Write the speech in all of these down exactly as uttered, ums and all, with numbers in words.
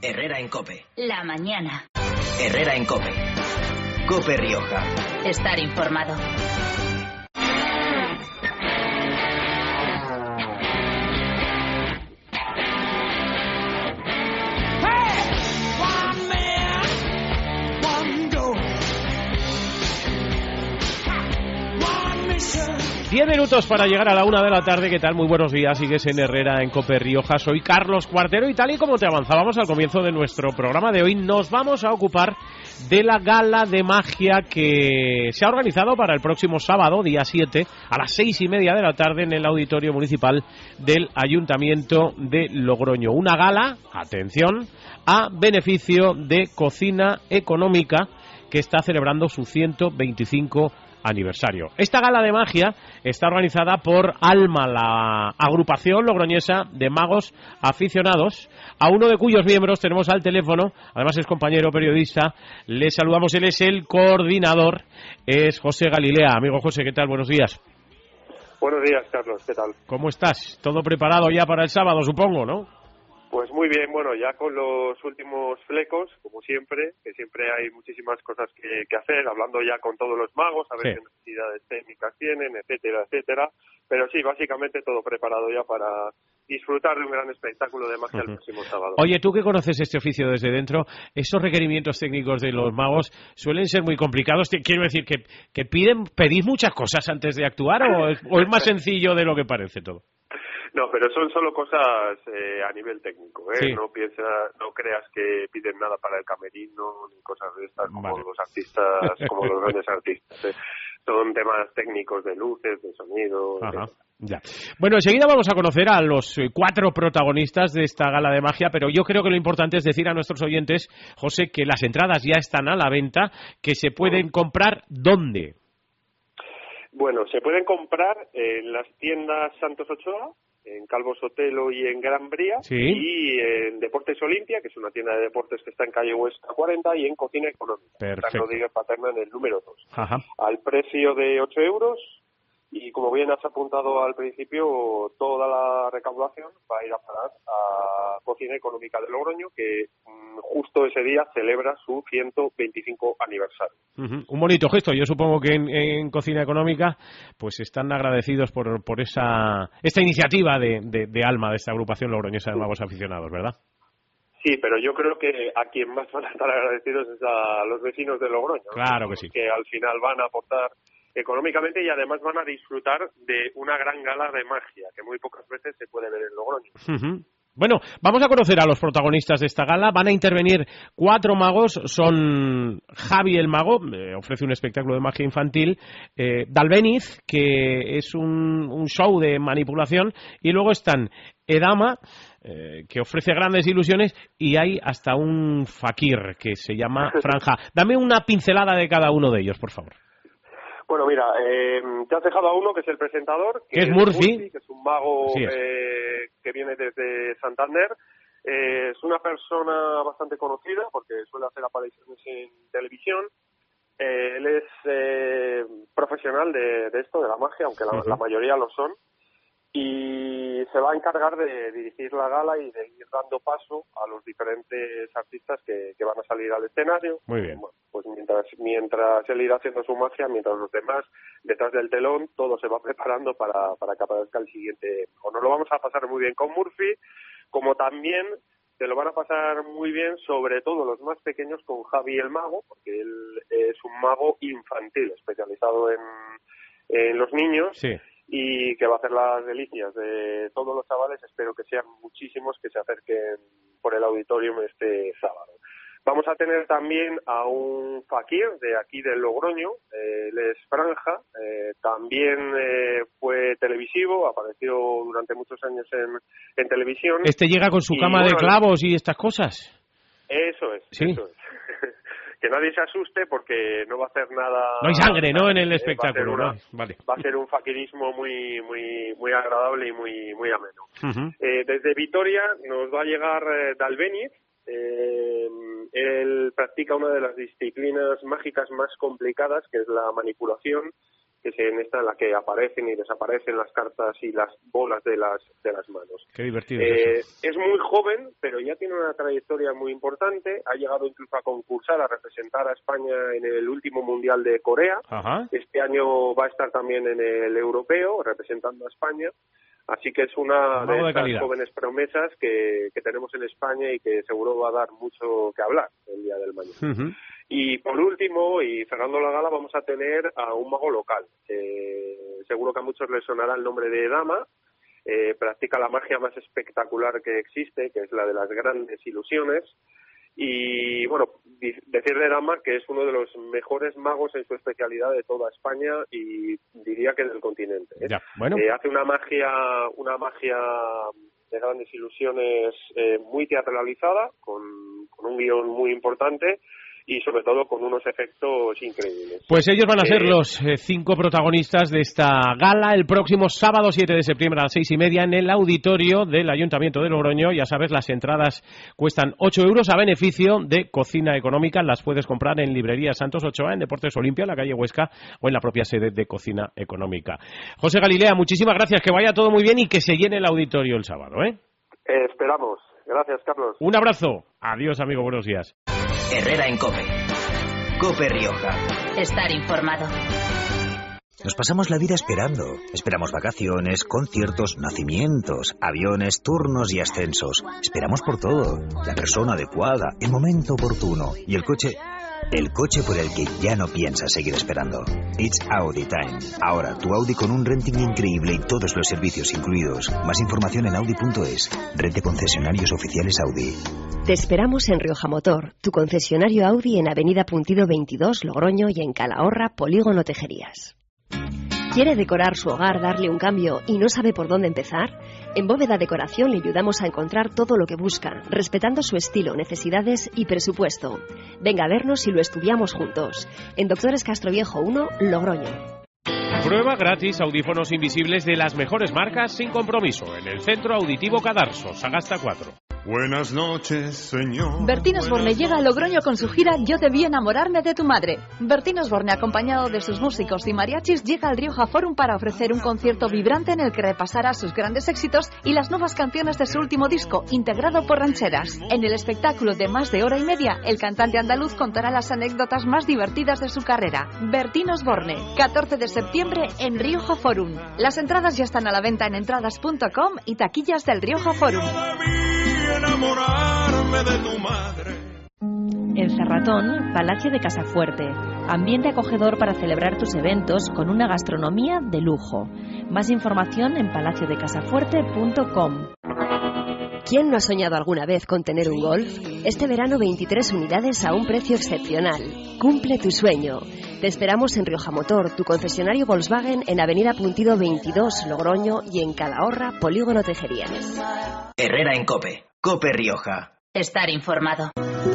Herrera en COPE. La mañana. Herrera en COPE. COPE Rioja. Estar informado. Diez minutos para llegar a la una de la tarde. ¿Qué tal? Muy buenos días. Sigues en Herrera en COPE Rioja. Soy Carlos Cuartero y tal y como te avanzábamos al comienzo de nuestro programa de hoy, nos vamos a ocupar de la gala de magia que se ha organizado para el próximo sábado, día siete, a las seis y media de la tarde en el Auditorio Municipal del Ayuntamiento de Logroño. Una gala, atención, a beneficio de Cocina Económica, que está celebrando su ciento veinticinco aniversario. Esta gala de magia está organizada por ALMA, la agrupación logroñesa de magos aficionados, a uno de cuyos miembros tenemos al teléfono, además es compañero periodista. Le saludamos, él es el coordinador, es José Galilea. Amigo José, ¿qué tal? Buenos días. Buenos días, Carlos, ¿qué tal? ¿Cómo estás? Todo preparado ya para el sábado, supongo, ¿no? Pues muy bien, bueno, ya con los últimos flecos, como siempre, que siempre hay muchísimas cosas que, que hacer, hablando ya con todos los magos, a ver sí. qué necesidades técnicas tienen, etcétera, etcétera. Pero sí, básicamente todo preparado ya para disfrutar de un gran espectáculo de magia uh-huh. el próximo sábado. Oye, tú que conoces este oficio desde dentro, esos requerimientos técnicos de los magos suelen ser muy complicados. Quiero decir, que, que piden, ¿pedís muchas cosas antes de actuar o es, o es más sencillo de lo que parece todo? No, pero son solo cosas eh, a nivel técnico, ¿eh? Sí. No piensa, no creas que piden nada para el camerino ni cosas de estas como vale. los artistas, como los grandes artistas. ¿eh? Son temas técnicos de luces, de sonido. Ajá. Ya. Bueno, enseguida vamos a conocer a los cuatro protagonistas de esta gala de magia, pero yo creo que lo importante es decir a nuestros oyentes, José, que las entradas ya están a la venta, que se pueden comprar ¿dónde? Bueno, se pueden comprar en las tiendas Santos Ochoa, en Calvo Sotelo y en Gran Bría, ¿sí? Y en Deportes Olimpia, que es una tienda de deportes que está en calle Huesca cuarenta, y en Cocina Económica, Perfecto. en Rodríguez Paterna, en el número dos. Ajá. Al precio de ocho euros, y como bien has apuntado al principio, toda la recaudación va a ir a parar a Cocina Económica de Logroño, que mmm, justo ese día celebra su ciento veinticinco aniversario. Uh-huh. Un bonito gesto. Yo supongo que en, en Cocina Económica pues están agradecidos por, por esa esta iniciativa de, de, de ALMA, de esta agrupación logroñesa de magos aficionados, ¿verdad? Sí, pero yo creo que a quien más van a estar agradecidos es a los vecinos de Logroño. Claro ¿no? que sí. Que al final van a aportar económicamente y además van a disfrutar de una gran gala de magia que muy pocas veces se puede ver en Logroño. Uh-huh. Bueno, vamos a conocer a los protagonistas de esta gala. Van a intervenir cuatro magos. Son Javi el Mago, eh, ofrece un espectáculo de magia infantil, eh, Dalbeniz, que es un, un show de manipulación, y luego están Edama, eh, que ofrece grandes ilusiones, y hay hasta un fakir que se llama Franja. Dame una pincelada de cada uno de ellos, por favor. Bueno, mira, eh, te has dejado a uno que es el presentador, que es, es Murphy? Murphy, que es un mago sí es. eh, que viene desde Santander. Eh, es una persona bastante conocida porque suele hacer apariciones en televisión. Eh, él es eh, profesional de, de esto, de la magia, aunque la, uh-huh. la mayoría lo son. Y se va a encargar de dirigir la gala y de ir dando paso a los diferentes artistas que, que van a salir al escenario. Muy bien. Bueno, pues mientras mientras él irá haciendo su magia, mientras los demás, detrás del telón, todo se va preparando para, para que aparezca el siguiente. O nos lo vamos a pasar muy bien con Murphy, como también se lo van a pasar muy bien, sobre todo los más pequeños, con Javi el Mago, porque él es un mago infantil, especializado en, en los niños. Sí. Y que va a hacer las delicias de todos los chavales. Espero que sean muchísimos que se acerquen por el auditorio este sábado. Vamos a tener también a un fakir de aquí del Logroño, eh, él es Franja, eh, también eh, fue televisivo, apareció durante muchos años en, en televisión. ¿Este llega con su y, cama bueno, de clavos y estas cosas? Eso es, ¿sí? Eso es. Que nadie se asuste porque no va a hacer nada. No hay sangre, ¿no? En el eh, espectáculo, una, ¿no? Vale. Va a ser un faquirismo muy, muy, muy agradable y muy, muy ameno. Uh-huh. Eh, desde Vitoria nos va a llegar eh, Dalbeniz. Eh, él practica una de las disciplinas mágicas más complicadas, que es la manipulación, que es en esta en la que aparecen y desaparecen las cartas y las bolas de las de las manos. Qué divertido eh, es eso. Es muy joven, pero ya tiene una trayectoria muy importante. Ha llegado incluso a concursar, a representar a España en el último Mundial de Corea. Ajá. Este año va a estar también en el europeo, representando a España. Así que es una de de estas calidad. jóvenes promesas que, que tenemos en España y que seguro va a dar mucho que hablar el día del mañana. Uh-huh. Y por último, y cerrando la gala, vamos a tener a un mago local. Eh, seguro que a muchos les sonará el nombre de Dama. Eh, practica la magia más espectacular que existe, que es la de las grandes ilusiones. Y bueno, decir de Dama que es uno de los mejores magos en su especialidad de toda España y diría que del continente. ¿eh? Ya, bueno. Eh, hace una magia, una magia de grandes ilusiones eh, muy teatralizada, con, con un guión muy importante y sobre todo con unos efectos increíbles. Pues ellos van a ser eh, los eh, cinco protagonistas de esta gala el próximo sábado siete de septiembre a las seis y media en el auditorio del Ayuntamiento de Logroño. Ya sabes, las entradas cuestan ocho euros a beneficio de Cocina Económica. Las puedes comprar en Librería Santos Ochoa, en Deportes Olimpia, en la calle Huesca o en la propia sede de Cocina Económica. José Galilea, muchísimas gracias, que vaya todo muy bien y que se llene el auditorio el sábado, ¿eh? eh esperamos. Gracias, Carlos. Un abrazo. Adiós, amigo, buenos días. Herrera en COPE. COPE Rioja. Estar informado. Nos pasamos la vida esperando. Esperamos vacaciones, conciertos, nacimientos, aviones, turnos y ascensos. Esperamos por todo. La persona adecuada, el momento oportuno. Y el coche... El coche por el que ya no piensas seguir esperando. It's Audi Time. Ahora, tu Audi con un renting increíble y todos los servicios incluidos. Más información en audi punto es. Red de concesionarios oficiales Audi. Te esperamos en Rioja Motor, tu concesionario Audi en Avenida Puntido veintidós, Logroño, y en Calahorra, Polígono Tejerías. ¿Quiere decorar su hogar, darle un cambio y no sabe por dónde empezar? En Bóveda Decoración le ayudamos a encontrar todo lo que busca, respetando su estilo, necesidades y presupuesto. Venga a vernos y lo estudiamos juntos. En Doctores Castroviejo uno, Logroño. Prueba gratis audífonos invisibles de las mejores marcas sin compromiso en el Centro Auditivo Cadarso, Sagasta cuatro. Buenas noches, señor. Bertín Osborne llega a Logroño con su gira Yo debí enamorarme de tu madre. Bertín Osborne, acompañado de sus músicos y mariachis, llega al Rioja Forum para ofrecer un concierto vibrante en el que repasará sus grandes éxitos y las nuevas canciones de su último disco, integrado por rancheras. En el espectáculo de más de hora y media, el cantante andaluz contará las anécdotas más divertidas de su carrera. Bertín Osborne, catorce de septiembre en Rioja Forum. Las entradas ya están a la venta en entradas punto com y taquillas del Rioja Forum. Enamorarme de tu madre. En Cerratón, Palacio de Casafuerte. Ambiente acogedor para celebrar tus eventos con una gastronomía de lujo. Más información en palacio de casafuerte punto com. ¿Quién no ha soñado alguna vez con tener un Golf? Este verano veintitrés unidades a un precio excepcional. Cumple tu sueño. Te esperamos en Rioja Motor, tu concesionario Volkswagen en Avenida Puntido veintidós, Logroño, y en Calahorra, Polígono Tejerías. Herrera en COPE. COPE Rioja. Estar informado.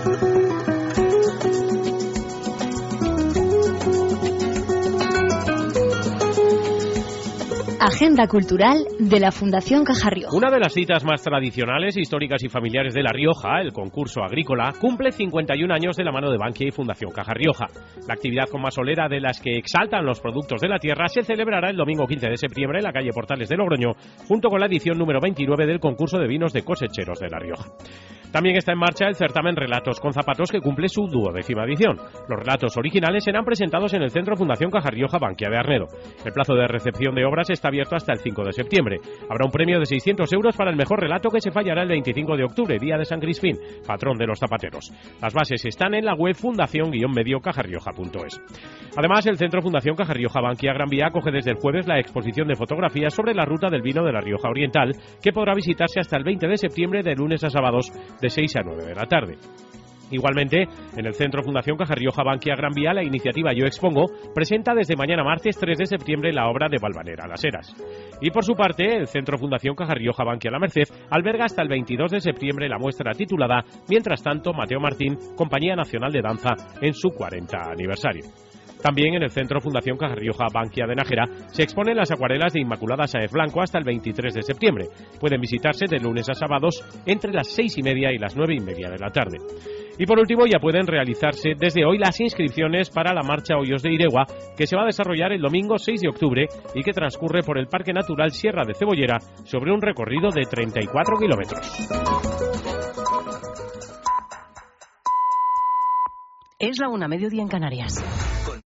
Agenda cultural de la Fundación Caja Rioja. Una de las citas más tradicionales, históricas y familiares de La Rioja, el concurso agrícola, cumple cincuenta y un años de la mano de Bankia y Fundación Caja Rioja. La actividad con más solera de las que exaltan los productos de la tierra se celebrará el domingo quince de septiembre en la calle Portales de Logroño, junto con la edición número veintinueve del concurso de vinos de cosecheros de La Rioja. También está en marcha el certamen Relatos con Zapatos, que cumple su duodécima edición. Los relatos originales serán presentados en el Centro Fundación Caja Rioja Bankia de Arnedo. El plazo de recepción de obras está abierto hasta el cinco de septiembre. Habrá un premio de seiscientos euros para el mejor relato, que se fallará el veinticinco de octubre, día de San Crispín, patrón de los zapateros. Las bases están en la web fundación-medio cajarrioja punto es. Además, el Centro Fundación Caja Rioja Bankia Gran Vía acoge desde el jueves la exposición de fotografías sobre la ruta del vino de La Rioja Oriental, que podrá visitarse hasta el veinte de septiembre, de lunes a sábados, de seis a nueve de la tarde. Igualmente, en el Centro Fundación Caja Rioja Bankia Gran Vía, la iniciativa Yo Expongo presenta desde mañana martes tres de septiembre la obra de Valvanera Las Heras. Y por su parte, el Centro Fundación Caja Rioja Bankia La Merced alberga hasta el veintidós de septiembre la muestra titulada Mientras tanto, Mateo Martín, Compañía Nacional de Danza, en su cuarenta aniversario. También en el Centro Fundación Caja Rioja Bankia de Nájera se exponen las acuarelas de Inmaculada Sáez Blanco hasta el veintitrés de septiembre. Pueden visitarse de lunes a sábados entre las seis y media y las nueve y media de la tarde. Y por último, ya pueden realizarse desde hoy las inscripciones para la Marcha Hoyos de Iregua, que se va a desarrollar el domingo seis de octubre y que transcurre por el Parque Natural Sierra de Cebollera sobre un recorrido de treinta y cuatro kilómetros. Es la una, mediodía en Canarias.